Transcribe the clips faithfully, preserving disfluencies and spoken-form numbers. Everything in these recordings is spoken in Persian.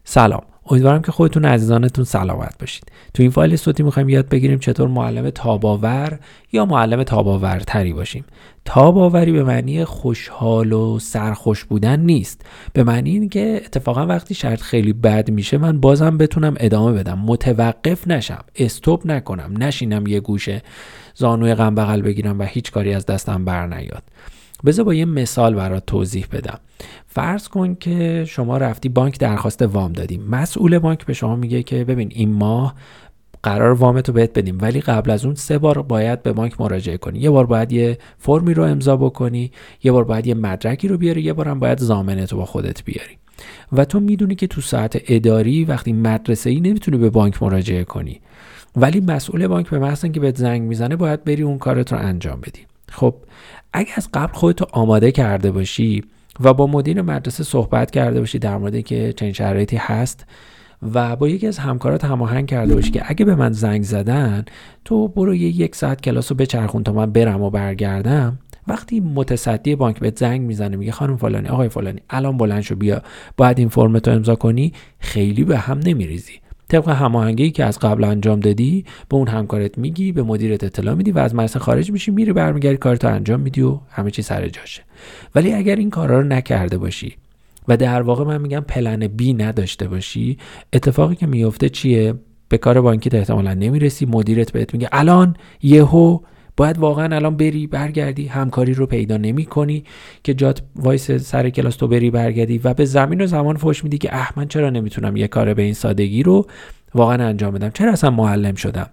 سلام، امیدوارم که خودتون و عزیزانتون سلامت باشید. تو این فایل صوتی میخوایم یاد بگیریم چطور معلم تاب‌آور یا معلم تاب‌آورتری باشیم. تاب‌آوری به معنی خوشحال و سرخوش بودن نیست، به معنی این که اتفاقا وقتی شرط خیلی بد میشه من بازم بتونم ادامه بدم، متوقف نشم، استوب نکنم، نشینم یه گوشه زانوی غم بغل بگیرم و هیچ کاری از دستم بر نیاد. بذار با یه مثال برات توضیح بدم. فرض کن که شما رفتی بانک درخواست وام دادی. مسئول بانک به شما میگه که ببین این ماه قرار وامتو بهت بدیم، ولی قبل از اون سه بار باید به بانک مراجعه کنی. یه بار باید یه فرمی رو امضا بکنی، یه بار باید یه مدرکی رو بیاری، یه بارم باید ضامنتو با خودت بیاری. و تو میدونی که تو ساعت اداری وقتی مدرسه‌ای نمیتونی به بانک مراجعه کنی، ولی مسئول بانک به محض اینکه بهت زنگ میزنه باید بری اون کارت رو انجام بدی. خب اگه از قبل خودتو آماده کرده باشی و با مدیر مدرسه صحبت کرده باشی در مورد که چنین شرایطی هست و با یکی از همکارات هماهنگ کرده باشی که اگه به من زنگ زدن تو برو یه یک ساعت کلاس رو بچرخون تا من برم و برگردم، وقتی متصدی بانک بهت زنگ میزنه میگه خانم فلانی، آقای فلانی الان بلند شو بیا باید این فرمتو امضا کنی، خیلی به هم نمیریزی. طبق هماهنگی که از قبل انجام دادی به اون همکارت میگی، به مدیرت اطلاع میدی و از مدرسه خارج میشی، میری برمیگردی کارتو انجام میدی و همه چی سر جاشه. ولی اگر این کارا رو نکرده باشی و در واقع من میگم پلن بی نداشته باشی، اتفاقی که میفته چیه؟ به کار بانکیت احتمالاً نمیرسی، مدیرت بهت میگه الان یهو باید واقعا الان بری برگردی، همکاری رو پیدا نمی کنی که جات وایس سر کلاس تو بری برگردی و به زمین و زمان فوش میدی که اه من چرا نمیتونم یه کار به این سادگی رو واقعا انجام بدم، چرا اصلا معلم شدم،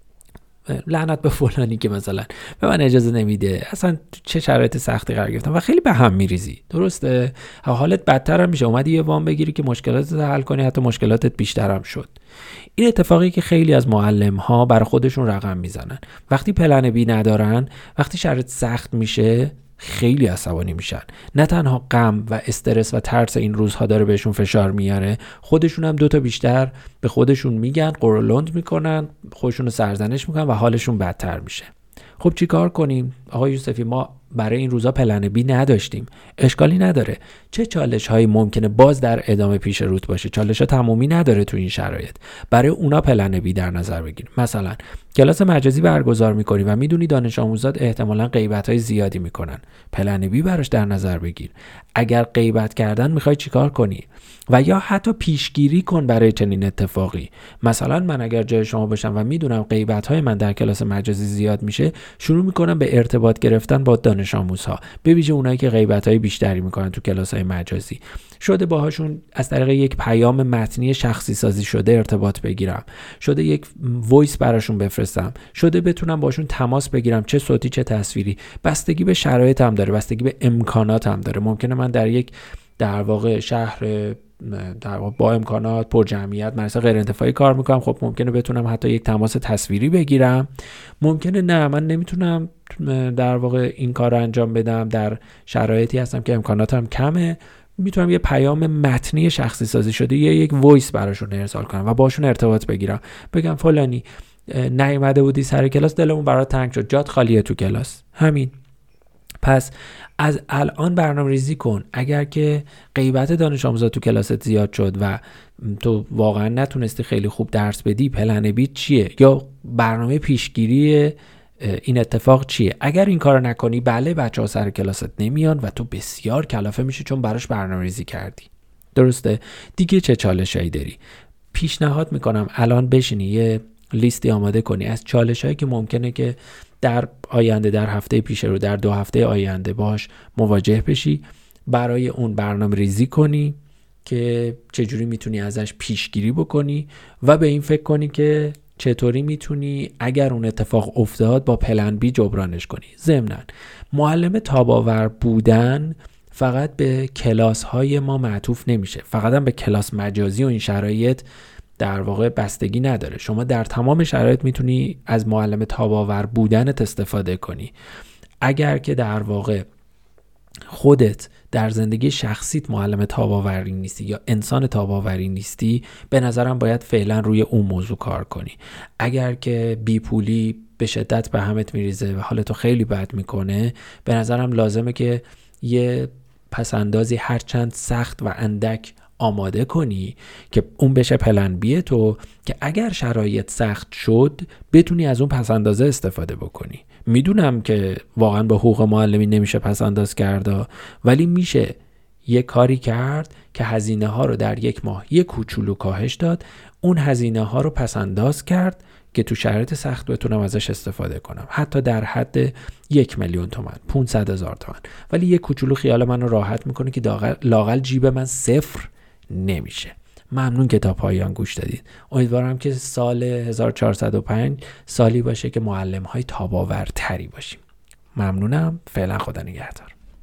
لعنت به فلانی که مثلا به من اجازه نمیده، اصلا چه شرایط سختی قرار گرفتم و خیلی به هم میریزی. درسته؟ حالت بدتر هم میشه، اومدی یه وام بگیری که مشکلاتت رو حل کنی، حتی مشکلاتت بیشتر هم شد. این اتفاقی که خیلی از معلم ها برای خودشون رقم میزنن، وقتی پلن بی ندارن، وقتی شرایط سخت میشه خیلی عصبانی میشن. نه تنها غم و استرس و ترس این روزها داره بهشون فشار میاره، خودشون هم دوتا بیشتر به خودشون میگن، قرولند میکنن، خودشون رو سرزنش میکنن و حالشون بدتر میشه. خب چی کار کنیم؟ آقای یوسفی ما برای این روزا پلن بی نداشتیم. اشکالی نداره. چه چالش هایی ممکنه باز در ادامه پیش روت باشه؟ چالش ها تمومی نداره تو این شرایط. برای اونا پلن بی در نظر بگیریم. مثلا کلاس مجازی برگزار میکنی و میدونی دانش آموزات احتمالاً غیبت های زیادی میکنن. پلن بی براش در نظر بگیر. اگر غیبت کردن میخوای چیکار کنی؟ و یا حتی پیشگیری کن برای چنین اتفاقی. مثلا من اگر جای شما باشم و میدونم غیبت های من در کلاس مجازی زیاد میشه، شروع میکنم به ارتباط گرفتن با دانش آموزها، به ویژه اونایی که غیبت های بیشتری میکنن تو کلاس های مجازی. شده باهاشون از طریق یک پیام متنی شخصی سازی شده ارتباط بگیرم، شده یک وایس براشون بفرستم، شده بتونم باشون تماس بگیرم، چه صوتی چه تصویری. بستگی به شرایطم داره، بستگی به امکاناتم داره. ممکنه من در یک در واقع شهر در واقع با امکانات پر جمعیت مدرسه غیر انتفاعی کار میکنم، خب ممکنه بتونم حتی یک تماس تصویری بگیرم. ممکنه نه من نمیتونم در واقع این کار رو انجام بدم، در شرایطی هستم که امکاناتم کمه، میتونم یه پیام متنی شخصی سازی شده یا یک وایس براشون ارسال کنم و باشون ارتباط بگیرم، بگم فلانی نیومده بودی سر کلاس، دلمون برات تنگ شد، جات خالیه تو کلاس. همین. پس از الان برنامه ریزی کن. اگر که غیبت دانش آموزا تو کلاست زیاد شد و تو واقعا نتونستی خیلی خوب درس بدی، پلن بی چیه؟ یا برنامه پیشگیری این اتفاق چیه؟ اگر این کارو نکنی، بله بچه‌ها سر کلاست نمیان و تو بسیار کلافه میشی چون براش برنامه ریزی کردی. درسته؟ دیگه چه چالشایی داری؟ پیشنهاد میکنم الان بشینی یه لیستی آماده کنی از چالشایی که ممکنه که در آینده، در هفته پیش رو، در دو هفته آینده باش مواجه بشی. برای اون برنامه ریزی کنی که چجوری میتونی ازش پیشگیری بکنی و به این فکر کنی که چطوری میتونی اگر اون اتفاق افتاد با پلن بی جبرانش کنی. ضمناً معلم تاب‌آور بودن فقط به کلاس های ما معطوف نمیشه، فقط هم به کلاس مجازی و این شرایط در واقع بستگی نداره. شما در تمام شرایط میتونی از معلم تاب‌آور بودنت استفاده کنی. اگر که در واقع خودت در زندگی شخصیت معلم تاب‌آوری نیستی یا انسان تاب‌آوری نیستی، به نظرم باید فعلا روی اون موضوع کار کنی. اگر که بیپولی به شدت به همت میریزه و حالتو خیلی بد میکنه، به نظرم لازمه که یه پسندازی هرچند سخت و اندک آماده کنی که اون بشه پلن بی تو، که اگر شرایط سخت شد بتونی از اون پسندازه استفاده بکنی. میدونم که واقعا با حقوق معلمی نمیشه پسنداز کرد، ولی میشه یه کاری کرد که هزینه ها رو در یک ماه یک کوچولو کاهش داد، اون هزینه ها رو پسنداز کرد که تو شرایط سخت بتونم ازش استفاده کنم، حتی در حد یک میلیون تومان، پانصد هزار تومان، ولی یک کوچولو خیال منو راحت میکنه که لااقل جیب من صفر نمیشه. ممنون که تا پایان گوش دادید. امیدوارم که سال هزار و چهارصد و پنج سالی باشه که معلم های تاباورتری باشیم. ممنونم. فعلا خدا نگهدار.